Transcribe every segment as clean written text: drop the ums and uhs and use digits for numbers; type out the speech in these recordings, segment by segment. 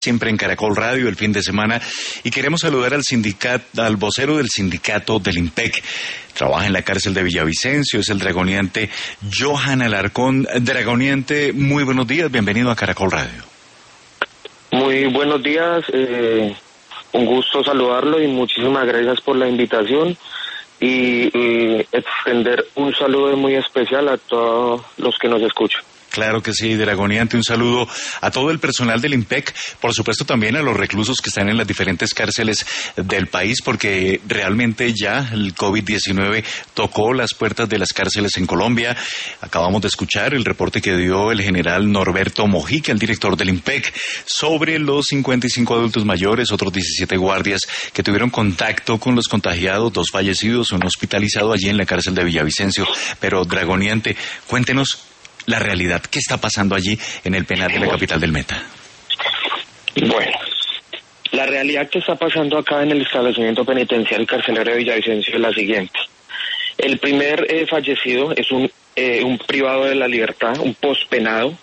siempre en Caracol Radio el fin de semana, y queremos saludar al vocero del sindicato del IMPEC. Trabaja en la cárcel de Villavicencio, es el dragoniante Johan Alarcón. Dragoniante, muy buenos días, bienvenido a Caracol Radio. Muy buenos días, un gusto saludarlo y muchísimas gracias por la invitación y extender un saludo muy especial a todos los que nos escuchan. Claro que sí, dragoniante, un saludo a todo el personal del IMPEC, por supuesto también a los reclusos que están en las diferentes cárceles del país, porque realmente ya el COVID-19 tocó las puertas de las cárceles en Colombia. Acabamos de escuchar el reporte que dio el general Norberto Mojica, el director del IMPEC, sobre los 55 adultos mayores, otros 17 guardias que tuvieron contacto con los contagiados, 2 fallecidos, 1 hospitalizado allí en la cárcel de Villavicencio. Pero, dragoniante, cuéntenos la realidad, ¿qué está pasando allí en el penal de la capital del Meta? Bueno, la realidad que está pasando acá en el establecimiento penitenciario carcelario de Villavicencio es la siguiente. El primer fallecido es un privado de la libertad, un pospenado.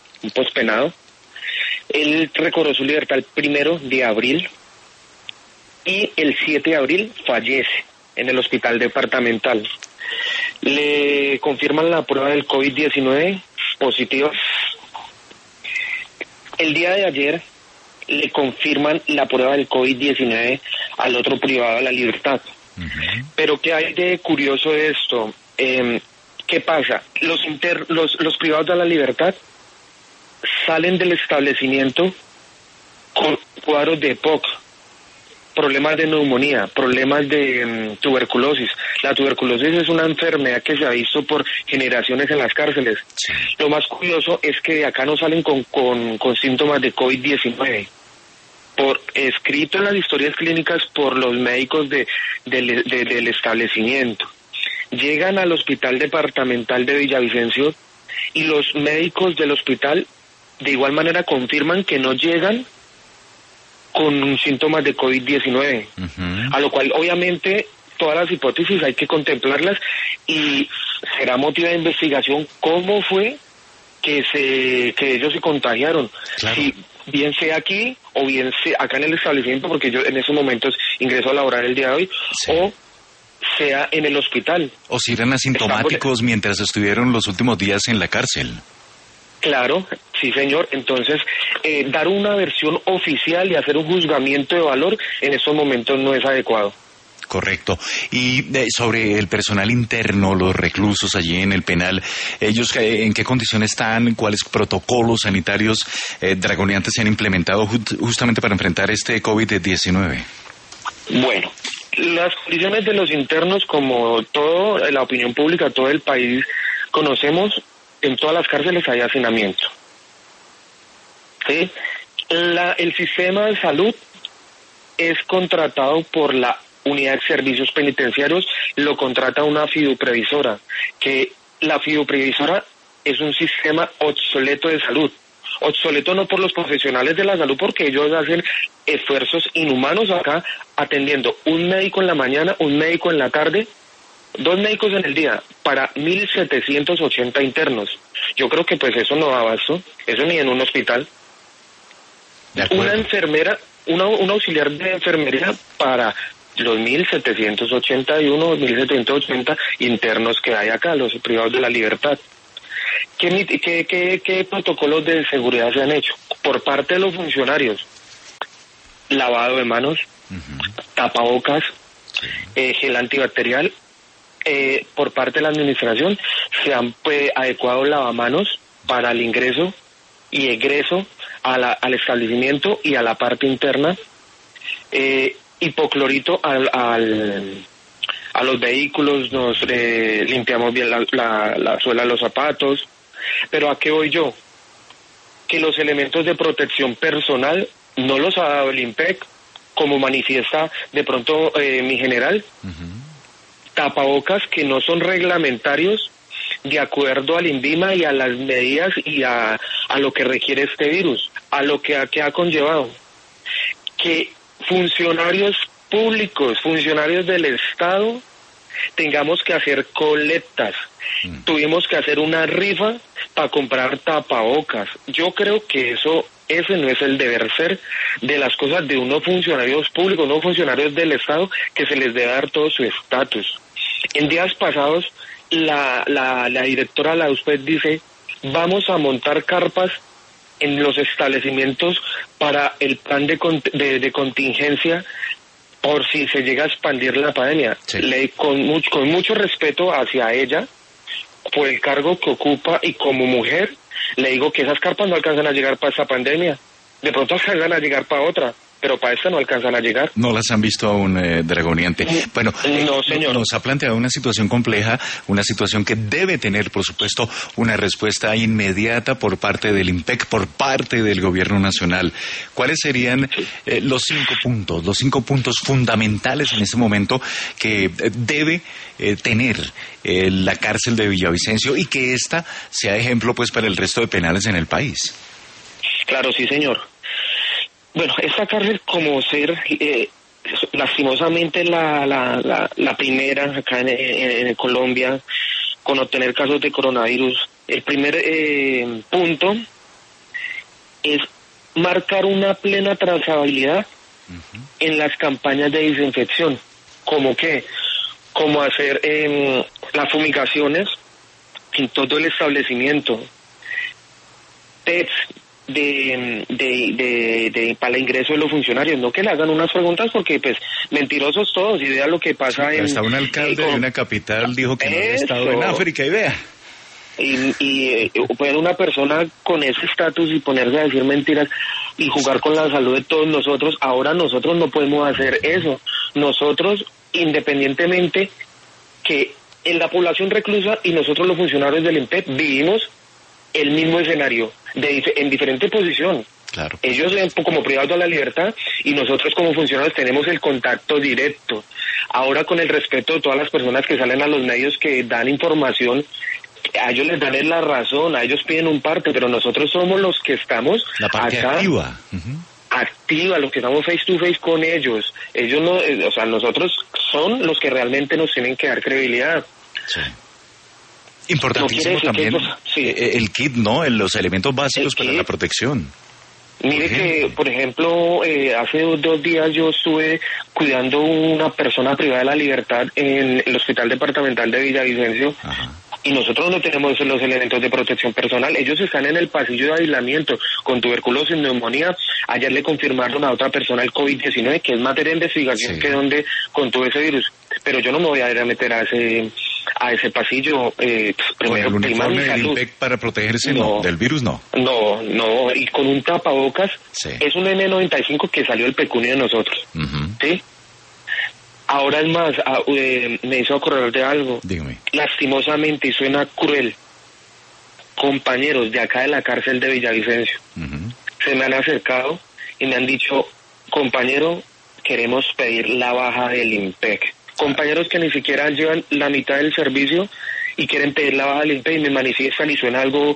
Él recobró su libertad el 1 de abril y el 7 de abril fallece en el hospital departamental. Le confirman la prueba del COVID-19 positiva. El día de ayer le confirman la prueba del COVID-19 al otro privado de la libertad. Uh-huh. Pero ¿qué hay de curioso de esto? ¿Qué pasa? Los privados de la libertad salen del establecimiento con cuadros de EPOC, problemas de neumonía, problemas de tuberculosis. La tuberculosis es una enfermedad que se ha visto por generaciones en las cárceles. Sí. Lo más curioso es que de acá no salen con síntomas de COVID-19. Por escrito en las historias clínicas por los médicos del establecimiento. Llegan al hospital departamental de Villavicencio y los médicos del hospital de igual manera confirman que no llegan con síntomas de COVID-19, uh-huh. A lo cual obviamente todas las hipótesis hay que contemplarlas y será motivo de investigación cómo fue que ellos se contagiaron, claro. Si bien sea aquí o bien sea acá en el establecimiento, porque yo en esos momentos ingreso a laborar el día de hoy, sí. O sea en el hospital. O si eran asintomáticos mientras estuvieron los últimos días en la cárcel. Claro, sí señor, entonces dar una versión oficial y hacer un juzgamiento de valor en estos momentos no es adecuado. Correcto. Y sobre el personal interno, los reclusos allí en el penal, ¿ellos en qué condiciones están? ¿Cuáles protocolos sanitarios dragoniantes se han implementado justamente para enfrentar este COVID-19? Bueno, las condiciones de los internos, como toda la opinión pública, todo el país conocemos, en todas las cárceles hay hacinamiento. ¿Sí? El sistema de salud es contratado por la Unidad de Servicios Penitenciarios, lo contrata una fiduprevisora, que la fiduprevisora es un sistema obsoleto de salud. Obsoleto no por los profesionales de la salud, porque ellos hacen esfuerzos inhumanos acá, atendiendo un médico en la mañana, un médico en la tarde, 2 médicos en el día para 1.780 internos. Yo creo que pues eso no da abasto, eso ni en un hospital. Una enfermera, un auxiliar de enfermería para los 1.781, 1.780 internos que hay acá, los privados de la libertad. ¿Qué protocolos de seguridad se han hecho? Por parte de los funcionarios, lavado de manos, uh-huh. Tapabocas, gel antibacterial. Por parte de la administración se han adecuado lavamanos para el ingreso y egreso al establecimiento y a la parte interna, hipoclorito a los vehículos, nos limpiamos bien la suela de los zapatos. Pero ¿a qué voy yo? Que los elementos de protección personal no los ha dado el IMPEC, como manifiesta de pronto mi general. Uh-huh. Tapabocas que no son reglamentarios de acuerdo al INVIMA y a las medidas y a lo que requiere este virus, a lo que ha conllevado. Que funcionarios públicos, funcionarios del Estado, tengamos que hacer colectas. Tuvimos que hacer una rifa para comprar tapabocas. Yo creo que eso Ese no es el deber ser de las cosas de unos funcionarios públicos, unos funcionarios del Estado, que se les debe dar todo su estatus. En días pasados, la directora de la USPED dice, vamos a montar carpas en los establecimientos para el plan de contingencia por si se llega a expandir la pandemia. Sí. Con mucho respeto hacia ella, por el cargo que ocupa y como mujer, le digo que esas carpas no alcanzan a llegar para esa pandemia. De pronto alcanzan a llegar para otra, pero para esta no alcanzan a llegar. No las han visto aún, Dragoniante. Bueno, no, señor. Nos ha planteado una situación compleja, una situación que debe tener, por supuesto, una respuesta inmediata por parte del INPEC, por parte del Gobierno Nacional. ¿Cuáles serían los 5 puntos fundamentales en este momento que debe tener la cárcel de Villavicencio y que esta sea ejemplo pues para el resto de penales en el país? Claro, sí, señor. Bueno, esta cárcel, como ser lastimosamente la primera acá en Colombia con obtener casos de coronavirus, el primer punto es marcar una plena trazabilidad en las campañas de desinfección. ¿Cómo qué? Como hacer las fumigaciones en todo el establecimiento, tests para el ingreso de los funcionarios, no que le hagan unas preguntas porque pues mentirosos todos, y vea lo que pasa hasta un alcalde de una capital dijo que no había estado en África, y vea. Y puede una persona con ese estatus y ponerse a decir mentiras y jugar con la salud de todos nosotros. Ahora nosotros no podemos hacer eso. Nosotros, independientemente que en la población reclusa y nosotros los funcionarios del INPEC vivimos el mismo escenario, en diferente posición. Claro. Ellos como privados de la libertad y nosotros como funcionarios tenemos el contacto directo. Ahora, con el respeto de todas las personas que salen a los medios que dan información, a ellos les dan la razón, a ellos piden un parte, pero nosotros somos los que estamos la parte acá, activa. activa, los que estamos face to face con ellos. Ellos no, o sea, nosotros son los que realmente nos tienen que dar credibilidad. Sí. Importantísimo también el kit, ¿no? Los elementos básicos para la protección. Mire que, por ejemplo, hace 2 días yo estuve cuidando una persona privada de la libertad en el Hospital Departamental de Villavicencio. Ajá. Y nosotros no tenemos los elementos de protección personal. Ellos están en el pasillo de aislamiento con tuberculosis, neumonía. Ayer le confirmaron a otra persona el COVID-19, que es materia de investigación, que donde contuvo ese virus. Pero yo no me voy a ir a meter a ese pasillo. ¿Con el uniforme del INPEC para protegerse del virus? No, y con un tapabocas. Es un N95 que salió del pecunio de nosotros. ¿Sí? Ahora es más, me hizo acordar de algo. Dígame. Lastimosamente, y suena cruel, compañeros de acá de la cárcel de Villavicencio se me han acercado y me han dicho, compañero, queremos pedir la baja del INPEC. Compañeros que ni siquiera llevan la mitad del servicio y quieren pedir la baja del INPEC y me manifiestan, y suena algo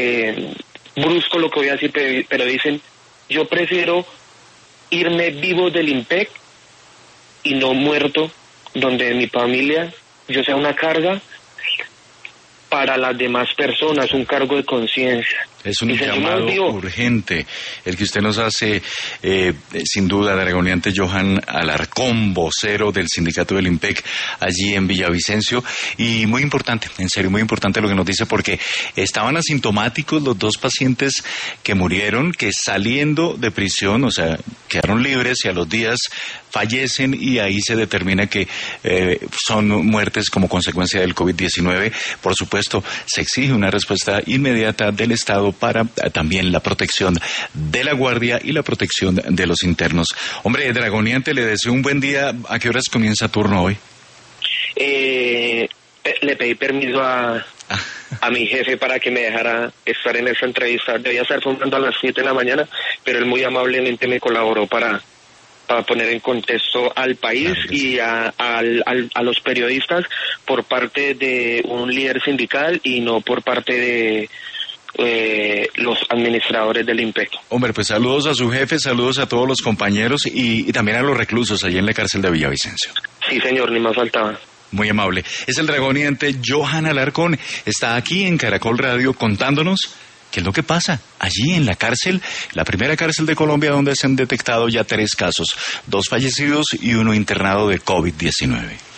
brusco lo que voy a decir, pero dicen, yo prefiero irme vivo del INPEC y no muerto, donde mi familia yo sea una carga para las demás personas, un cargo de conciencia. Es un llamado urgente el que usted nos hace, sin duda, Dragoniante Johan Alarcón, vocero del sindicato del INPEC allí en Villavicencio, y muy importante, en serio, muy importante lo que nos dice, porque estaban asintomáticos los 2 pacientes que murieron, que saliendo de prisión, o sea, quedaron libres y a los días fallecen, y ahí se determina que son muertes como consecuencia del COVID-19. Por supuesto, se exige una respuesta inmediata del Estado para también la protección de la guardia y la protección de los internos. Hombre, Dragoniante, le deseo un buen día. ¿A qué horas comienza turno hoy? Le pedí permiso a mi jefe para que me dejara estar en esa entrevista. Debía estar formando a las 7 de la mañana, pero él muy amablemente me colaboró para poner en contexto al país, claro, y a los periodistas, por parte de un líder sindical y no por parte de los administradores del INPEC. Hombre, pues saludos a su jefe, saludos a todos los compañeros y también a los reclusos allí en la cárcel de Villavicencio. Sí, señor, ni más faltaba. Muy amable. Es el dragoniante Johan Alarcón. Está aquí en Caracol Radio contándonos ¿Qué es lo que pasa? Allí en la cárcel, la primera cárcel de Colombia donde se han detectado ya 3 casos, 2 fallecidos y 1 internado de COVID-19.